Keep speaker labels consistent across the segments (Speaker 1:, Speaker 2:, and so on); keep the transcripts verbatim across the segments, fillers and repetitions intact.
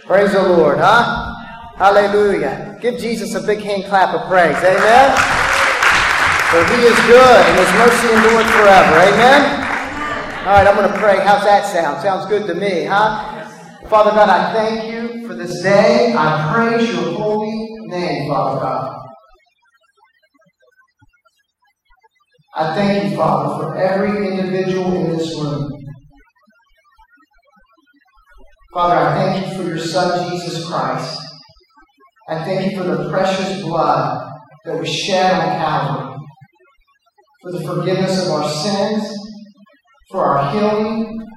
Speaker 1: Praise the Lord, huh? Hallelujah. Give Jesus a big hand clap of praise. Amen? For He is good and His mercy endureth forever. Amen? All right, I'm going to pray. How's that sound? Sounds good to me, huh? Father God, I thank You for this day. I praise Your holy name, Father God. I thank You, Father, for every individual in this room. Father, I thank You for Your Son, Jesus Christ. I thank You for the precious blood that was shed on Calvary, for the forgiveness of our sins, for our healing,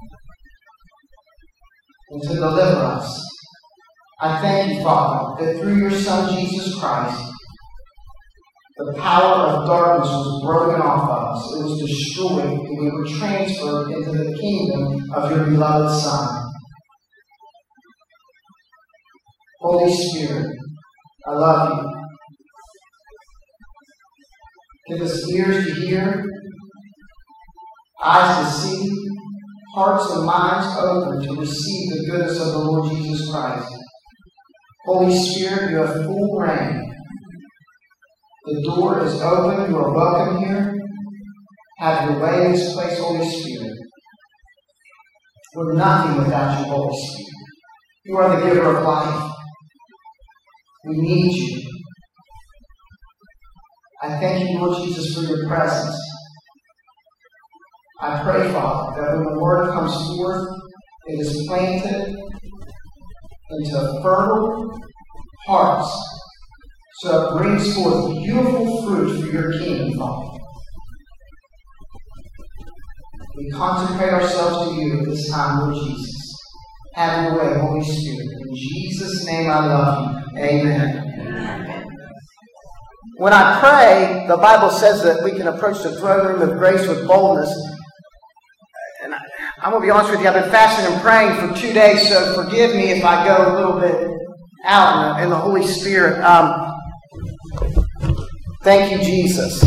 Speaker 1: and to deliver us. I thank You, Father, that through Your Son, Jesus Christ, the power of darkness was broken off of us. It was destroyed, and we were transferred into the kingdom of Your beloved Son. Holy Spirit, I love You. Give us ears to hear, eyes to see, hearts and minds open to receive the goodness of the Lord Jesus Christ. Holy Spirit, You have full reign. The door is open. You are welcome here. Have Your way in this place, Holy Spirit. We're nothing without You, Holy Spirit. You are the giver of life. We need You. I thank You, Lord Jesus, for Your presence. I pray, Father, that when the Word comes forth, it is planted into fertile hearts, so it brings forth beautiful fruit for Your kingdom, Father. We consecrate ourselves to You at this time, Lord Jesus. Have Your way, Holy Spirit. In Jesus' name I love You. Amen. When I pray, the Bible says that we can approach the throne room of grace with boldness. And I, I'm going to be honest with you, I've been fasting and praying for two days, so forgive me if I go a little bit out in the, in the Holy Spirit. Um, thank You, Jesus.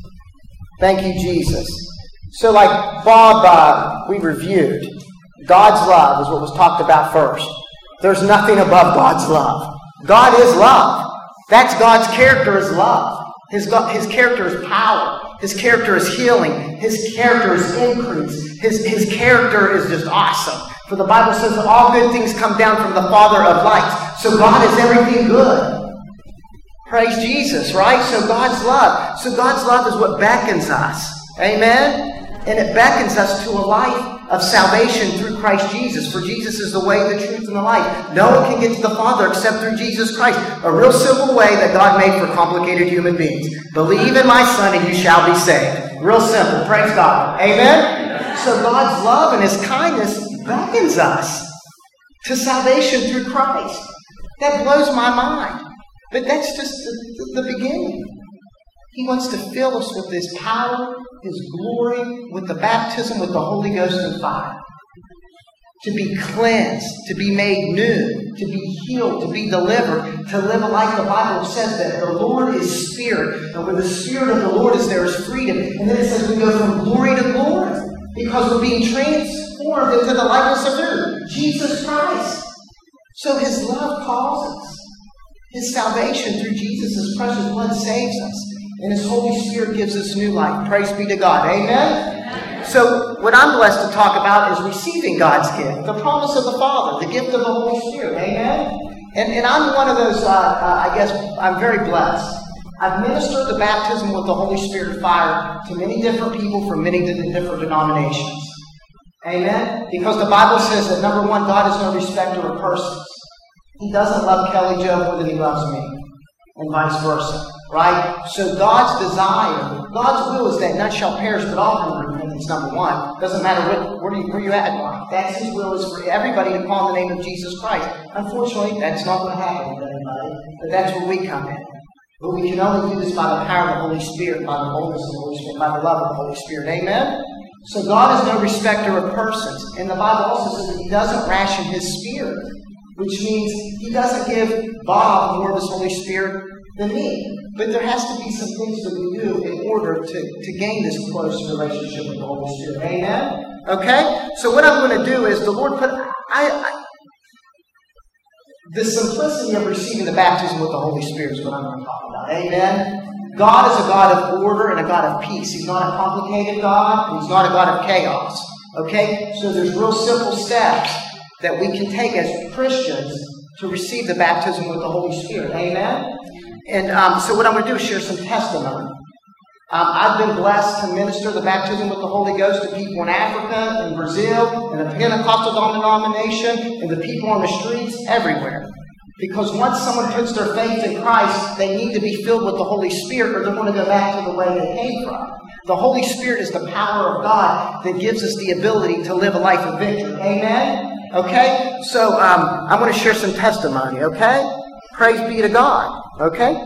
Speaker 1: Thank You, Jesus. So like Bob, uh, we reviewed, God's love is what was talked about first. There's nothing above God's love. God is love. That's God's character is love. His, his character is power. His character is healing. His character is increase. His, his character is just awesome. For the Bible says that all good things come down from the Father of lights. So God is everything good. Praise Jesus, right? So God's love. So God's love is what beckons us. Amen? And it beckons us to a life of salvation through Christ Jesus. For Jesus is the way, the truth, and the life. No one can get to the Father except through Jesus Christ. A real simple way that God made for complicated human beings. Believe in my Son and you shall be saved. Real simple. Praise God. Amen? Amen. So God's love and His kindness beckons us to salvation through Christ. That blows my mind. But that's just the, the, the beginning. He wants to fill us with His power, His glory, with the baptism, with the Holy Ghost and fire. To be cleansed, to be made new, to be healed, to be delivered, to live a life. The Bible says that the Lord is Spirit, and where the Spirit of the Lord is, there is freedom. And then it says we go from glory to glory, because we're being transformed into the likeness of who? Jesus Christ. So His love calls us. His salvation through Jesus' precious blood saves us. And His Holy Spirit gives us new life. Praise be to God. Amen? Amen? So what I'm blessed to talk about is receiving God's gift. The promise of the Father. The gift of the Holy Spirit. Amen? And, and I'm one of those, uh, uh, I guess, I'm very blessed. I've ministered the baptism with the Holy Spirit fire to many different people from many different denominations. Amen? Because the Bible says that, number one, God is no respecter of persons. He doesn't love Kelly Jo more than He loves me. And vice versa. Right? So God's desire, God's will is that none shall perish, but all come to repentance, number one. Doesn't matter what, where, you, where you're at in life. That's His will, is for everybody to call on the name of Jesus Christ. Unfortunately, that's not going to happen with everybody. But that's where we come in. But we can only do this by the power of the Holy Spirit, by the boldness of the Holy Spirit, by the love of the Holy Spirit. Amen? So God is no respecter of persons. And the Bible also says that He doesn't ration His Spirit. Which means He doesn't give Bob more of His Holy Spirit than me. But there has to be some things that we do in order to, to gain this close relationship with the Holy Spirit. Amen? Okay? So what I'm going to do is the Lord put... I, I The simplicity of receiving the baptism with the Holy Spirit is what I'm going to talk about. Amen? God is a God of order and a God of peace. He's not a complicated God, and He's not a God of chaos. Okay? So there's real simple steps that we can take as Christians to receive the baptism with the Holy Spirit. Amen? And um, so what I'm going to do is share some testimony. Um, I've been blessed to minister the baptism with the Holy Ghost to people in Africa, in Brazil, in the Pentecostal denomination, and the people on the streets, everywhere. Because once someone puts their faith in Christ, they need to be filled with the Holy Spirit, or they're going to go back to the way they came from. The Holy Spirit is the power of God that gives us the ability to live a life of victory. Amen? Okay? So um, I'm going to share some testimony, okay? Praise be to God. Okay?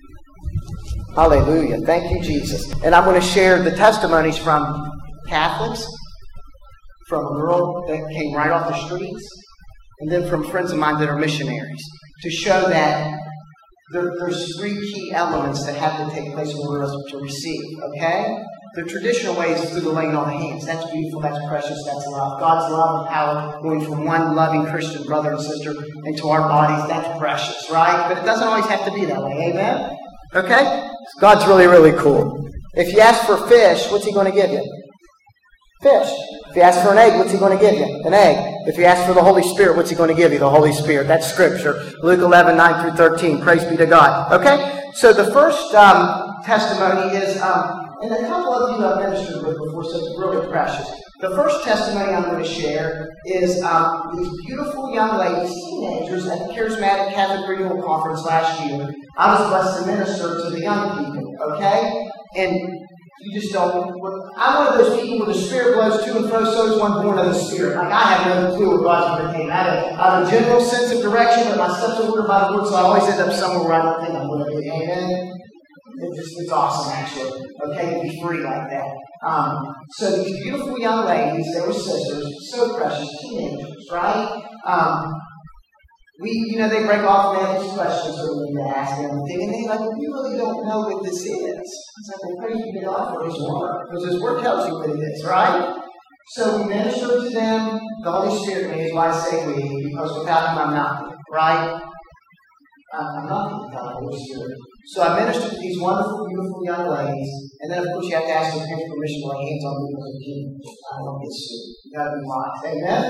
Speaker 1: Hallelujah. Thank you, Jesus. And I'm going to share the testimonies from Catholics, from a girl that came right off the streets, and then from friends of mine that are missionaries, to show that there, there's three key elements that have to take place in order for us to receive. Okay? The traditional way is through the laying on of hands. That's beautiful, that's precious, that's love. God's love and power going from one loving Christian brother and sister into our bodies, that's precious, right? But it doesn't always have to be that way. Amen? Okay? God's really, really cool. If you ask for fish, what's He going to give you? Fish. If you ask for an egg, what's He going to give you? An egg. If you ask for the Holy Spirit, what's He going to give you? The Holy Spirit. That's Scripture. Luke eleven, nine through thirteen. Praise be to God. Okay? So the first um, testimony is, um, and a couple of you I've ministered with before, so it's really precious. The first testimony I'm going to share is um, these beautiful young ladies, teenagers, at the Charismatic Catholic Renewal Conference last year. I was blessed to minister to the young people, okay? And you just don't... I'm one of those people where the Spirit blows to and fro, so is one born of the Spirit. Like, I have no clue what God's going to take. I have, a, I have a general sense of direction, but my steps are ordered by the Lord, so I always end up somewhere where I don't think I'm going to be. Amen? It just, it's awesome, actually, okay, to be free like that. Um, so these beautiful young ladies, they were sisters, so precious, teenagers, right? Um, we, you know, they break off and they have these questions that we need to ask them, and they're like, we really don't know what this is. It's like, well, praise be to God for His Word, because His Word tells you what it is, right? So we minister to them, the Holy Spirit made is why I say we, because without Him I'm nothing, right? I'm nothing without the Holy Spirit. So I ministered to these wonderful, beautiful young ladies, and then of course you have to ask their parents permission to lay hands on me because I don't get sued. You gotta be wise. Amen?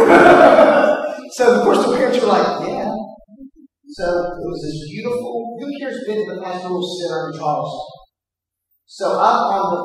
Speaker 1: So of course the parents were like, yeah. So it was this beautiful, who here's been to the pastoral center in Charleston? So up on the,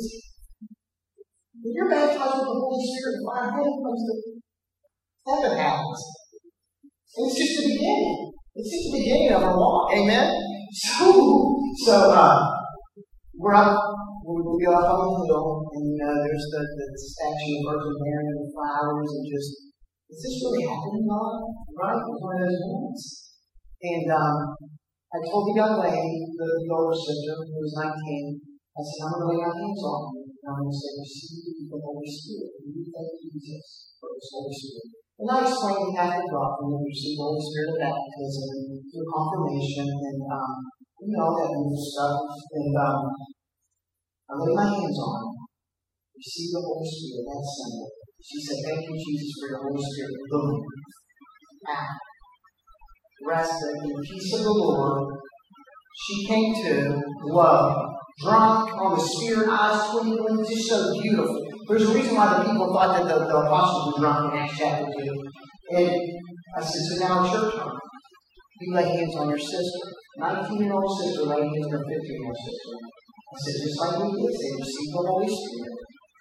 Speaker 1: when you're baptized with the Holy Spirit, fire comes to heaven happens. And it's just the beginning. It's just the beginning of our walk. Amen? So, so uh, we're up, we'll be off on the hill, and you know, there's the, the statue of Virgin Mary and the flowers, and just, is this really happening, God? Right? It was one of those moments. And um, I told the young lady, the, the older sister, who was nineteen, I said, I'm going to lay my hands on you, and I'm going to say, receive the Holy Spirit. And you thank Jesus for His Holy Spirit. And I explained the Catholic doctrine that we receive the Holy Spirit of baptism through confirmation and, um, you know, that kind of stuff. And um, I laid my hands on her. Receive the Holy Spirit. That's simple. She said, thank you, Jesus, for your Holy Spirit. Boom. Ah. Rest in the peace of the Lord. She came to, love, drunk on the Spirit, eyes twinkling, just so beautiful. There's a reason why the people thought that the, the apostles were drunk in Acts chapter two. And I said, so now it's your turn. You lay hands on your sister. nineteen-year-old sister laying hands on her fifteen-year-old sister. I said, just like we did, say, receive the Holy Spirit.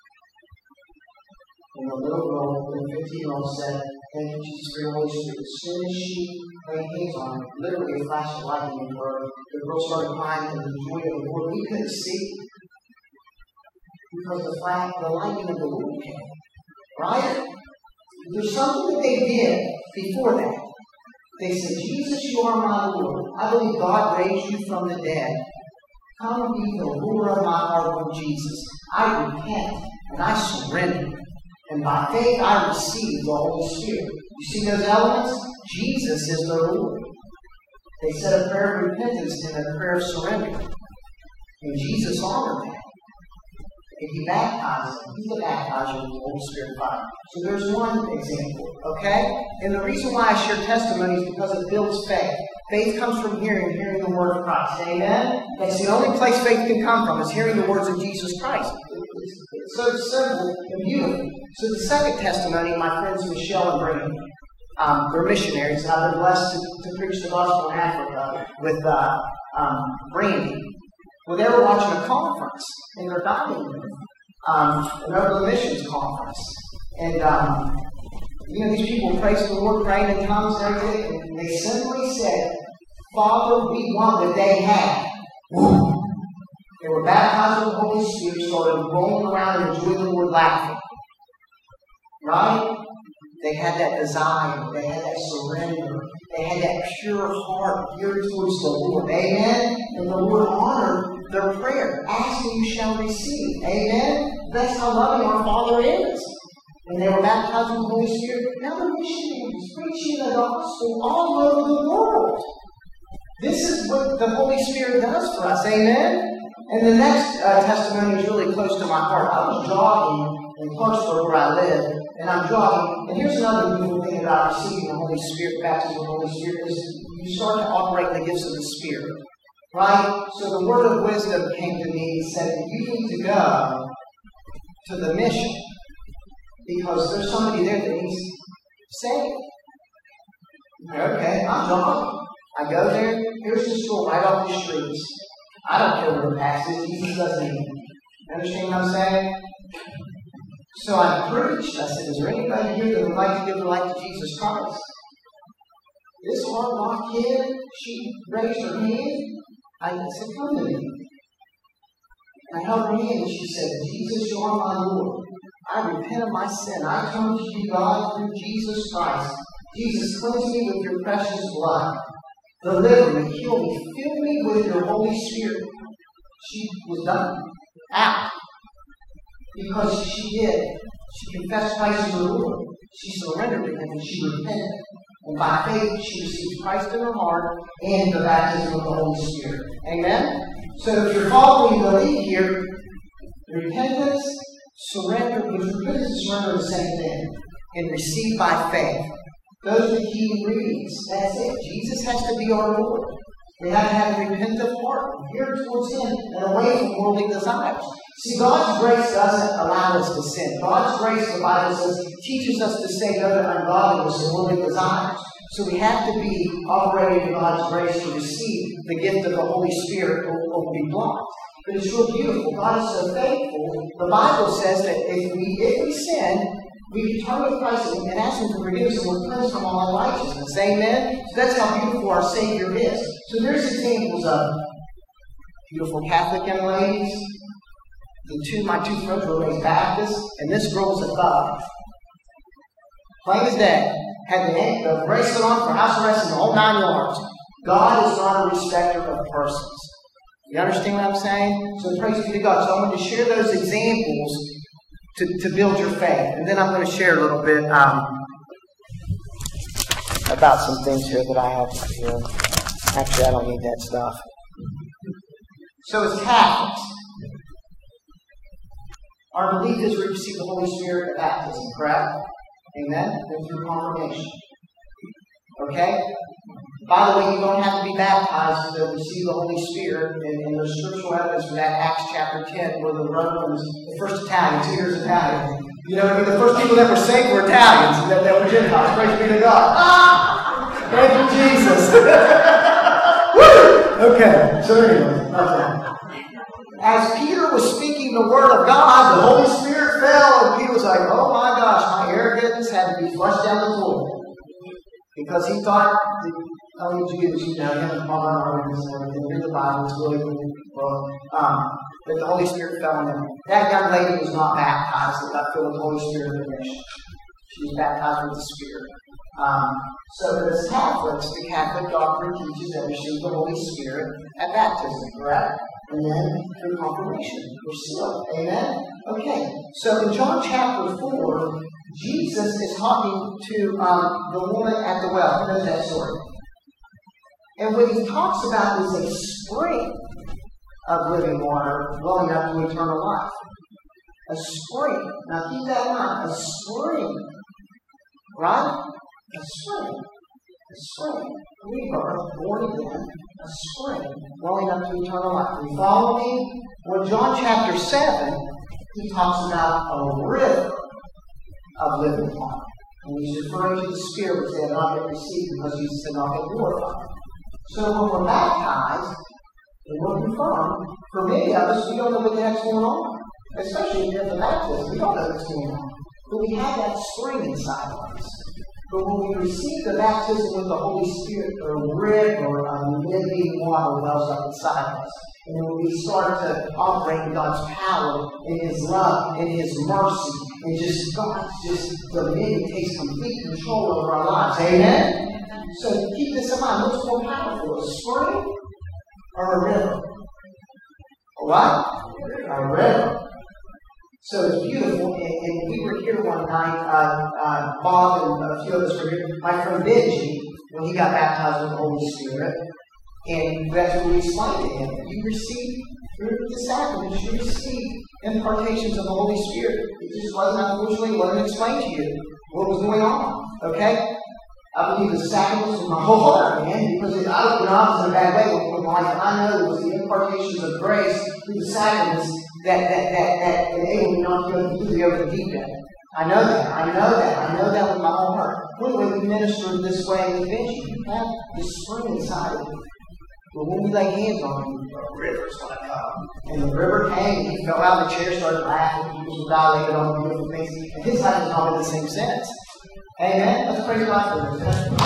Speaker 1: And the little girl, the fifteen-year-old said, thank you, Jesus, for your Holy Spirit. As soon as she laid hands on her, literally a flash of lightning in her, the girl started crying in the joy of the Lord. We couldn't see because the flash, the lightning of the Lord came. Right? There's something that they did before that. They said, Jesus, you are my Lord. I believe God raised you from the dead. Come be the Lord of my heart, Lord Jesus. I repent and I surrender. And by faith, I receive the Holy Spirit. You see those elements? Jesus is the Lord. They said a prayer of repentance and a prayer of surrender. And Jesus honored that. and he baptizes them. He's the baptizer with the Holy Spirit fire. So there's one example, okay? And the reason why I share testimony is because it builds faith. Faith comes from hearing, hearing the word of Christ. Amen? That's the only place faith can come from, is hearing the words of Jesus Christ. It's, it's so simple and beautiful. So the second testimony, my friends Michelle and Brandon, um, they're missionaries, and I've been blessed to, to preach the gospel in Africa with uh, um, Brandy. Well, they were watching a conference in their dining room, um, an Oberlin Missions conference. And, um, you know, these people praised the Lord, praying in tongues and everything, and they simply said, Father, we want what they had. Woo. They were baptized with the Holy Spirit, started rolling around and enjoying the Lord, laughing. Right? They had that desire. They had that surrender. They had that pure heart geared towards the Lord. Amen? And the Lord honored their prayer. Ask and you shall receive. Amen? That's how loving our Father is. And they were baptized with the Holy Spirit. Now they're missionaries preaching the gospel all over the world. This is what the Holy Spirit does for us. Amen? And the next uh, testimony is really close to my heart. I was jogging in Clarksburg where I live, and I'm jogging. And here's another beautiful thing about receiving the Holy Spirit, baptism of the Holy Spirit, is you start to operate in the gifts of the Spirit. Right? So the word of wisdom came to me and said that you need to go to the mission because there's somebody there that needs saved. Okay, I'm jogging. I go there. Here's the store right off the streets. I don't care where the past is. Jesus doesn't need it. You understand what I'm saying? So I preached. I said, is there anybody here that would like to give their life to Jesus Christ? This hard-locked kid, she raised her hand. I said, come to me. I held her hand and she said, Jesus, you are my Lord. I repent of my sin. I come to you, God, through Jesus Christ. Jesus, cleanse me with your precious blood. Deliver me, heal me, fill me with your Holy Spirit. She was done. Out. Because she did. She confessed Christ as her Lord. She surrendered to Him and she repented. And by faith, she received Christ in her heart and the baptism of the Holy Spirit. Amen? So if you're following the lead here, repentance, surrender, because repentance and surrender are the same thing. And receive by faith. Those are the key ingredients. That's it. Jesus has to be our Lord. We have to have a repentant heart, geared towards Him and away from worldly desires. See, God's grace doesn't allow us to sin. God's grace, the Bible says, teaches us to say no to ungodliness and worldly desires. So we have to be operating in God's grace to receive the gift of the Holy Spirit or, or be blocked. But it's real beautiful. God is so faithful. The Bible says that if we if we sin, we turn to Christ and ask Him for forgiveness and we're cleansed from all unrighteousness. Amen? So that's how beautiful our Savior is. So there's examples of beautiful Catholic young ladies. The two, my two friends were raised Baptists, and this girl was a thug. Plain as day. Had the, the bracelet on for house arrest and the whole nine yards. God is not a respecter of persons. You understand what I'm saying? So praise be to God. So I want to share those examples To, to build your faith. And then I'm going to share a little bit um, about some things here that I have here. Actually, I don't need that stuff. So as Catholics, our belief is we receive the Holy Spirit at baptism, correct? Amen? And through confirmation. Okay? By the way, you don't have to be baptized to receive the Holy Spirit. And, and there's scriptural evidence for that, Acts chapter ten, where the Romans, the first Italians, two years Italian. You know, I mean, the first people that were saved were Italians, that, that were Gentiles. Praise be to God. Ah! Thank you, Jesus. Woo! Okay, so anyway, okay. As Peter was speaking the word of God, the Holy Spirit fell, and Peter was like, oh my gosh, my arrogance had to be flushed down the toilet. Because he thought, all you Jews, you know, him and Paul and everything, read the Bible, it's really cool. Um, but the Holy Spirit fell on them. That young lady was not baptized, but got filled with the Holy Spirit in the mission. She was baptized with the Spirit. Um, so as Catholics, the Catholic doctrine teaches that we receive the Holy Spirit at baptism, correct? And then through confirmation, we're sealed. Amen? Okay, so in John chapter four, Jesus is talking to um, the woman at the well. Who knows that story? And what he talks about is a spring of living water welling up to eternal life. A spring. Now keep that in mind. A spring. Right? A spring. A spring. Rebirth, born again. A spring. Welling up to eternal life. You follow me? Well, John chapter seven, he talks about a river of living water. And he's referring to the Spirit which they have not yet received because Jesus had not been glorified. So when we're baptized, and we're confirmed, for many of us, we don't know what the heck's going on. Especially if you're at the baptism, we don't know what's going on. But we have that spring inside of us. But when we receive the baptism with the Holy Spirit, a river of living water wells up inside of us. And when we start to operate in God's power, in His love, in His mercy, and just God's just dominion takes complete control over our lives. Amen? So keep this in mind. What's more powerful, a spring or a river? What? A river. So it's beautiful. And, and we were here one night, uh, uh, Bob and a few of us were here. My friend Benji, when he got baptized with the Holy Spirit, and that's what we explained to him. You receive through the sacraments, you receive impartations of the Holy Spirit. It just wasn't, unfortunately, wasn't explained to you what was going on. Okay? I believe the sacraments with my whole heart, man, because it, I, you know, I was in a bad way with my life, and I know it was the impartations of grace through the sacraments that that that, that enabled me not to go completely over the deep end. I know that. I know that. I know that with my whole heart. When we minister this way in the bench, you have this spring inside of you. But when we lay hands on him, a river's going to come. And the river came, and he fell out of the chair, started laughing, people were dilated on beautiful things. And his life is not in the same sense. Amen? Let's praise God for this.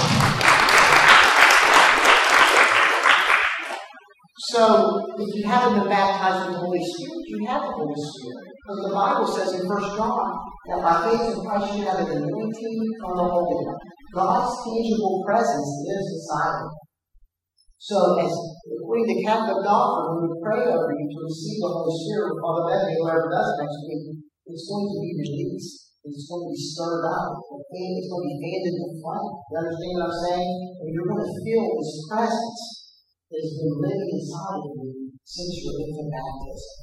Speaker 1: So, if you haven't been baptized with the Holy Spirit, you have the Holy Spirit. Because the Bible says in First John that by faith in Christ you have an anointing from the Holy One. God's tangible presence lives inside of you. So, as according to Catholic doctrine, when we pray over you to receive the Holy Spirit, Father Bethany, whoever does next week, it's going to be released. It's going to be stirred up. It's going to be fanned into flame. You understand what I'm saying? And you're going to feel this presence that has been living inside of you since your infant baptism.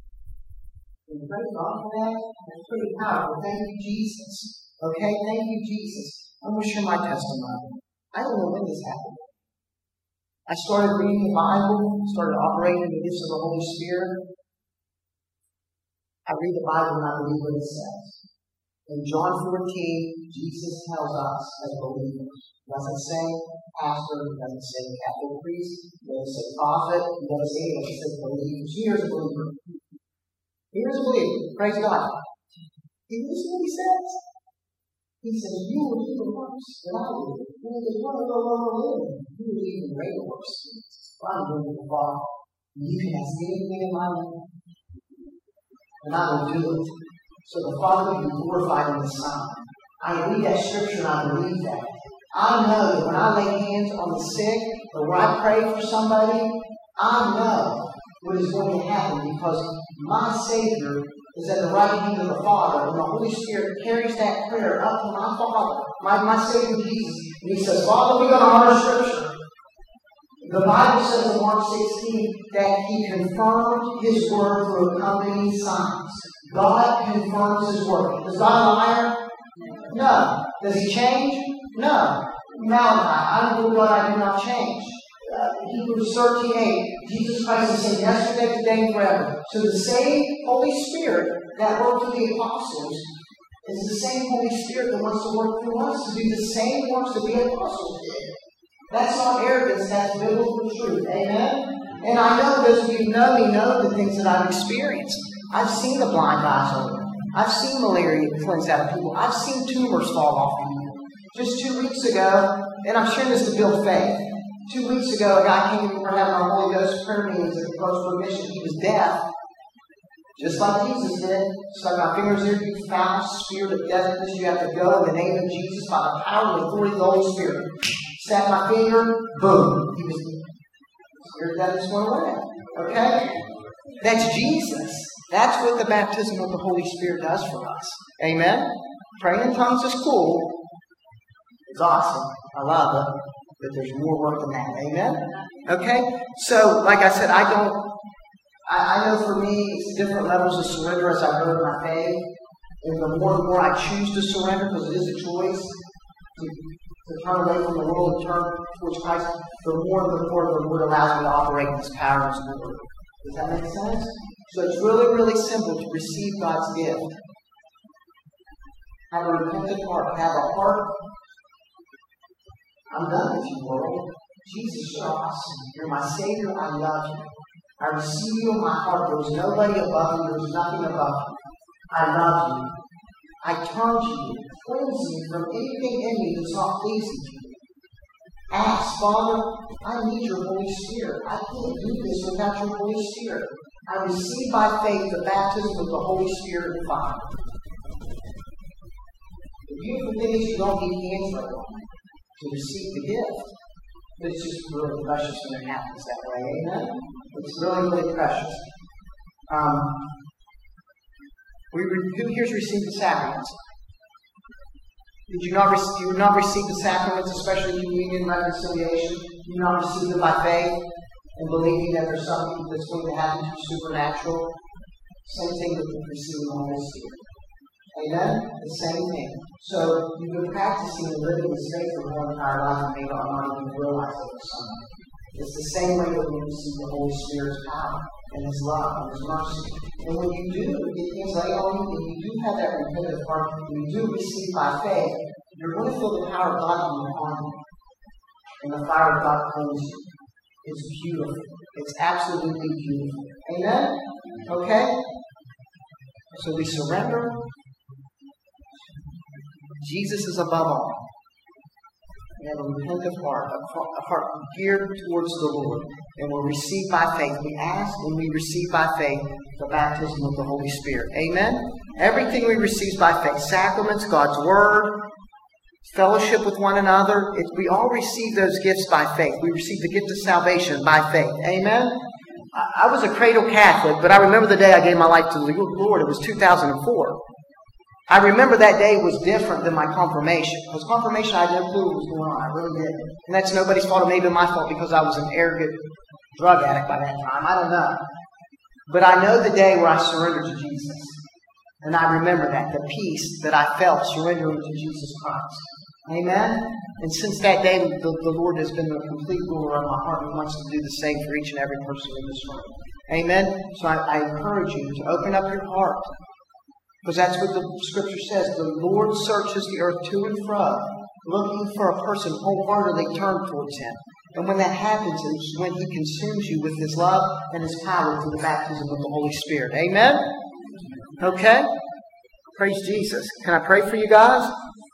Speaker 1: And praise God for that. That's pretty powerful. Thank you, Jesus. Okay? Thank you, Jesus. I'm going to share my testimony. I don't know when this happened. I started reading the Bible, started operating in the gifts of the Holy Spirit. I read the Bible and I believe what it says. In John fourteen, Jesus tells us as believers, he doesn't say pastor, he doesn't say Catholic priest, he doesn't say prophet, he doesn't say anything, he says believers. Here's a believer. Here's a believer. Praise God. He listen to what he says. He says, you will do the works that I will do. And he goes, what will go over living? You will do even greater works. I'm doing the Father. You can ask anything in my name, and I will do it. So the Father will be glorified in the Son. I read that scripture and I believe that. I know that when I lay hands on the sick, or when I pray for somebody, I know what is going to happen because my Savior is at the right hand of the Father, and the Holy Spirit carries that prayer up to my Father, my, my Savior Jesus. And He says, Father, we're going to honor Scripture. The Bible says in Mark sixteen that He confirmed His word through accompanying signs. God confirms His word. Is God a liar? No. Does He change? No. Malachi, I am the God, I do not change. Uh, Hebrews thirteen eight, Jesus Christ is the same yesterday, today, and forever. So the same Holy Spirit that worked through the apostles is the same Holy Spirit that wants to work through us to do the same works that the apostles did. That's not arrogance, that's biblical truth. Amen? And I know those of you who know me know the things that I've experienced. I've seen the blind eyes open. I've seen malaria cleanse out of people. I've seen tumors fall off of people. Just two weeks ago, and I'm sharing this to build faith. Two weeks ago, a guy came in for having our Holy Ghost prayer meetings at the Coastal Mission. He was deaf, just like Jesus did. Stuck my fingers here, you foul spirit of deafness. You have to go in the name of Jesus by the power and authority of the Holy Spirit. Snapped my finger, boom. He was spirit of deafness went away. Okay? That's Jesus. That's what the baptism of the Holy Spirit does for us. Amen? Praying in tongues is cool. It's awesome. I love it. But there's more work than that. Amen? Okay? So, like I said, I don't I, I know for me, it's different levels of surrender as I grow in my faith. And the more and more I choose to surrender, because it is a choice to, to turn away from the world and turn towards Christ, the more and the more the Lord allows me to operate in His power and His glory. Does that make sense? So it's really, really simple to receive God's gift. Have a repentant heart. Have a heart. I'm done with you, world. Jesus, you're awesome. You're my Savior. I love you. I receive you in my heart. There was nobody above you. There was nothing above you. I love you. I turn to you. Cleanse me from anything in me that's not pleasing to you. Ask, Father, I need your Holy Spirit. I can't do this without your Holy Spirit. I receive by faith the baptism of the Holy Spirit and fire. The beautiful thing is you don't need hands right on to receive the gift. But it's just really precious when it happens that way. Amen? It's really, really precious. Um, we re- who here's received the sacraments? Did you not, re- you not receive the sacraments, especially communion, reconciliation? You not receive them by faith and believing that there's something that's going to happen to you supernatural? Same thing with receiving the Holy Spirit. Amen? The same thing. So you've been practicing and living this faith for your entire life and may not even realize it for some. It's the same way that we receive the Holy Spirit's power and His love and His mercy. And when you do, it things lay on you, and you do have that repentant heart, when you do receive by faith, you're going to feel the power of God upon you. And the fire of God cleans you. It's beautiful. It's absolutely beautiful. Amen? Okay? So we surrender. Jesus is above all. We have a repentant heart, a heart geared towards the Lord, and we'll receive by faith. We ask and we receive by faith the baptism of the Holy Spirit. Amen? Everything we receive by faith, sacraments, God's Word, fellowship with one another, it, we all receive those gifts by faith. We receive the gift of salvation by faith. Amen? I, I was a cradle Catholic, but I remember the day I gave my life to the Lord. It was two thousand four. I remember that day was different than my confirmation. Because confirmation, I had no clue what was going on. I really didn't. And that's nobody's fault. It may have been my fault because I was an arrogant drug addict by that time. I don't know. But I know the day where I surrendered to Jesus. And I remember that, the peace that I felt surrendering to Jesus Christ. Amen? And since that day, the, the Lord has been the complete ruler of my heart. He wants to do the same for each and every person in this room. Amen? So I, I encourage you to open up your heart. Because that's what the Scripture says. The Lord searches the earth to and fro, looking for a person wholeheartedly turned towards Him. And when that happens, it's when He consumes you with His love and His power through the baptism of the Holy Spirit. Amen? Okay? Praise Jesus. Can I pray for you guys?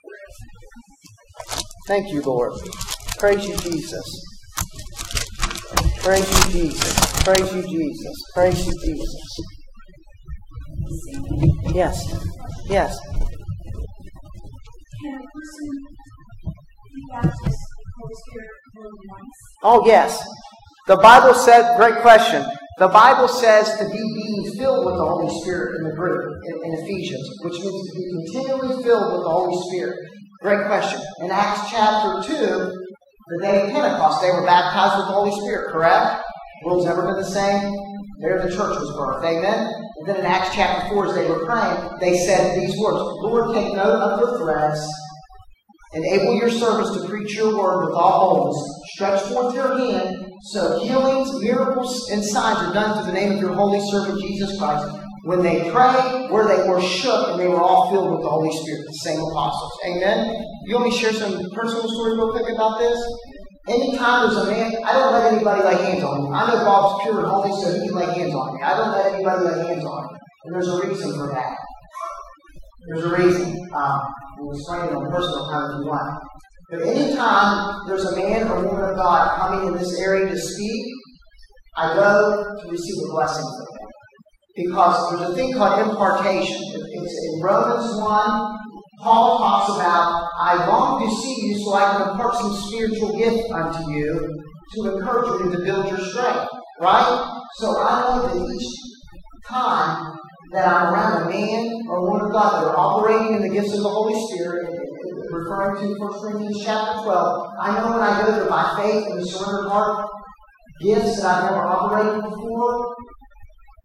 Speaker 1: Thank you, Lord. Praise you, Jesus. Praise you, Jesus. Praise you, Jesus. Praise you, Jesus. Yes. Yes.
Speaker 2: Can a person be baptized with the Holy Spirit more than once?
Speaker 1: Oh, yes. The Bible said, great question. The Bible says to be being filled with the Holy Spirit in the group in, in Ephesians, which means to be continually filled with the Holy Spirit. Great question. In Acts chapter two, the day of Pentecost, they were baptized with the Holy Spirit, correct? The world's never been the same. There the church was birthed. Amen? And then in Acts chapter four, as they were praying, they said these words, Lord, take note of your threats. Enable your servants to preach your word with all boldness. Stretch forth your hand so healings, miracles, and signs are done through the name of your holy servant Jesus Christ. When they prayed, where they were shook, and they were all filled with the Holy Spirit, the same apostles. Amen? You want me to share some personal story real quick about this? Anytime there's a man, I don't let anybody lay hands on me. I know Bob's pure and holy, so he can lay hands on me. I don't let anybody lay hands on me. And there's a reason for that. There's a reason. Um, we'll explain it on personal time if you want. But anytime there's a man or woman of God coming in this area to speak, I go to receive the blessings of them. Because there's a thing called impartation. It's in Romans one. Paul talks about, I long to see you so I can impart some spiritual gift unto you to encourage you and to build your strength. Right? So I know that each time that I'm around a man or woman of God that are operating in the gifts of the Holy Spirit, referring to First Corinthians chapter twelve, I know when I go there by faith and a surrendered heart, gifts that I've never operated before,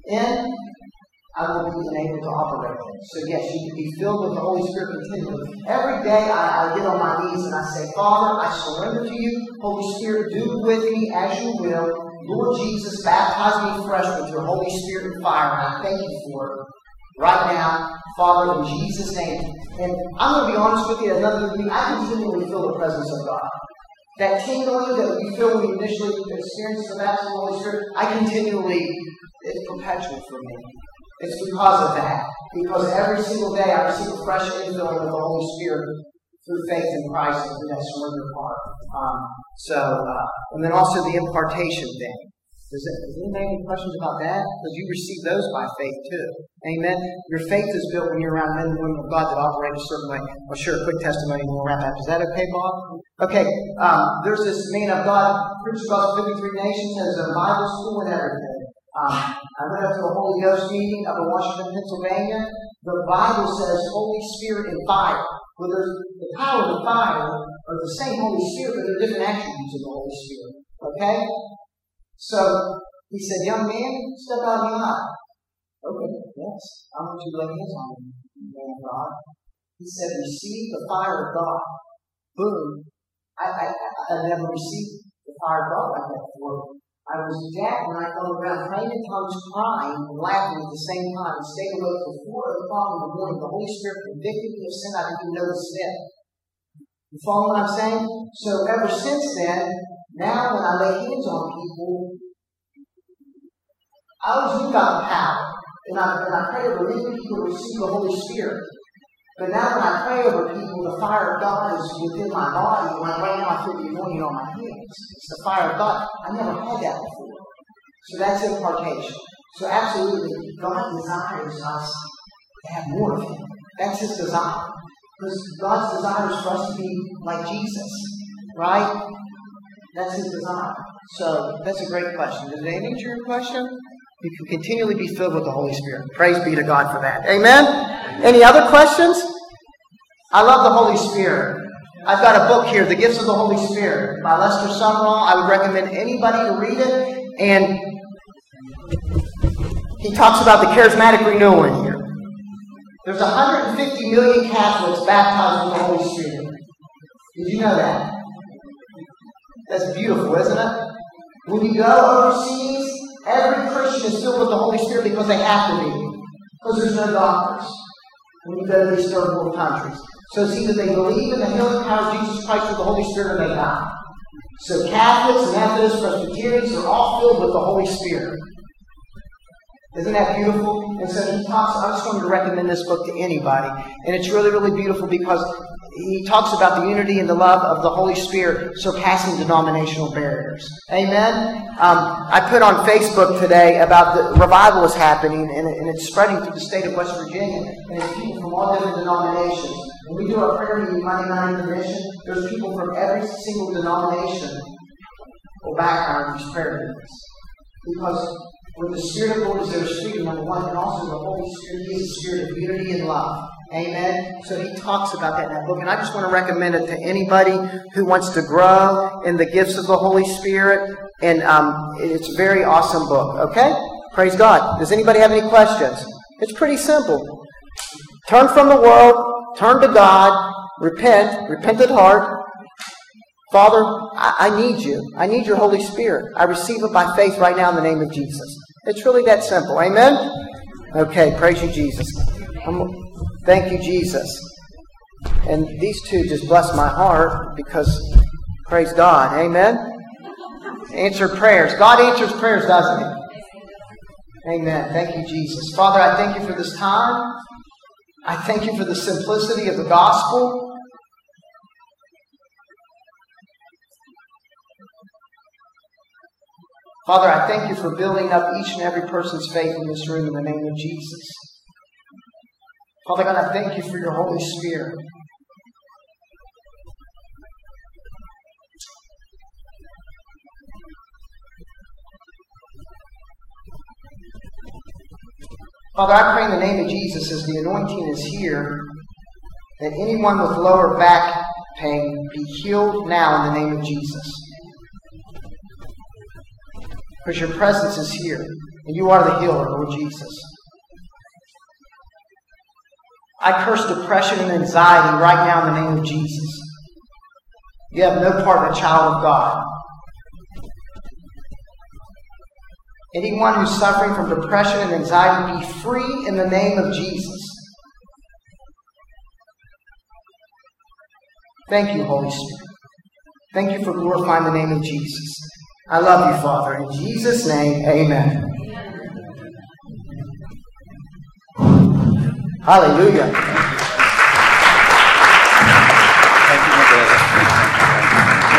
Speaker 1: in, I will be enabled to operate it. So yes, you can be filled with the Holy Spirit continually. Every day I, I get on my knees and I say, Father, I surrender to you. Holy Spirit, do with me as you will. Lord Jesus, baptize me fresh with your Holy Spirit and fire. And I thank you for it right now, Father, in Jesus' name. And I'm going to be honest with you, another thing, I continually feel the presence of God. That tingling that you feel when you initially experience the baptism of the Holy Spirit, I continually, it's perpetual for me. It's because of that. Because every single day I receive a fresh infilling of the Holy Spirit through faith in Christ and through that surrender part. Um, so, uh, and then also the impartation thing. Does, it, does anybody have any questions about that? Because you receive those by faith too. Amen. Your faith is built when you're around men and women of God that operate a certain way. Well, sure, a quick testimony and we'll wrap up. Is that okay, Bob? Okay. Um, there's this man of God, preaches about fifty-three nations, has a Bible school and everything. Um, I went up to a Holy Ghost meeting up in Washington, Pennsylvania. The Bible says Holy Spirit and fire. Well, there's the power of the fire are the same Holy Spirit, but there are different attributes of the Holy Spirit. Okay? So, he said, young man, step out of the aisle. Okay, yes. I want you to lay hands on me, man of God. He said, receive the fire of God. Boom. I, I, I never received the fire of God like that before. I was jacked when I fell around, praying in tongues, crying and laughing at the same time, and stayed awake till four o'clock in the morning. The Holy Spirit convicted me of sin. I didn't even know the sin. You follow what I'm saying? So ever since then, now when I lay hands on people, I always knew about the power. And I, and I pray over many people to receive the Holy Spirit. But now when I pray over people, the fire of God is within my body. When right now I feel the anointing on my hands. It's the fire of God. I never had that before. So that's impartation. So absolutely, God desires us to have more of Him. That's His desire. Because God's desire is for us to be like Jesus. Right? That's His desire. So that's a great question. Did they answer your question? You can continually be filled with the Holy Spirit. Praise be to God for that. Amen? Any other questions? I love the Holy Spirit. I've got a book here, The Gifts of the Holy Spirit, by Lester Sumrall. I would recommend anybody to read it. And he talks about the charismatic renewal in here. There's one hundred fifty million Catholics baptized with the Holy Spirit. Did you know that? That's beautiful, isn't it? When you go overseas, every Christian is filled with the Holy Spirit because they have to be. Because there's no doctors when you go to these third world countries. So it's either they believe in the healing power of Jesus Christ with the Holy Spirit or they die. So Catholics, Methodists, Presbyterians are all filled with the Holy Spirit. Isn't that beautiful? And so he talks, I just wanted to recommend this book to anybody. And it's really, really beautiful because he talks about the unity and the love of the Holy Spirit surpassing denominational barriers. Amen? Um, I put on Facebook today about the revival is happening and, and it's spreading through the state of West Virginia. And it's people from all different denominations. When we do our prayer meeting Monday night in the mission, there's people from every single denomination or background in these prayer meetings. Because when the Spirit of the Lord is there, speaking, number one, and also the Holy Spirit, He is a spirit of unity and love. Amen? So he talks about that in that book. And I just want to recommend it to anybody who wants to grow in the gifts of the Holy Spirit. And um, it's a very awesome book. Okay? Praise God. Does anybody have any questions? It's pretty simple. Turn from the world. Turn to God. Repent. Repentant heart. Father, I, I need you. I need your Holy Spirit. I receive it by faith right now in the name of Jesus. It's really that simple. Amen? Okay. Praise you, Jesus. I'm, thank you, Jesus. And these two just bless my heart because, praise God. Amen? Answered prayers. God answers prayers, doesn't He? Amen. Thank you, Jesus. Father, I thank you for this time. I thank you for the simplicity of the gospel. Father, I thank you for building up each and every person's faith in this room in the name of Jesus. Father God, I thank you for your Holy Spirit. Father, I pray in the name of Jesus as the anointing is here, that anyone with lower back pain be healed now in the name of Jesus. because your presence is here, and you are the healer, Lord Jesus. I curse depression and anxiety right now in the name of Jesus. You have no part in a child of God. Anyone who's suffering from depression and anxiety, be free in the name of Jesus. Thank you, Holy Spirit. Thank you for glorifying the name of Jesus. I love you, Father. In Jesus' name, amen. Hallelujah.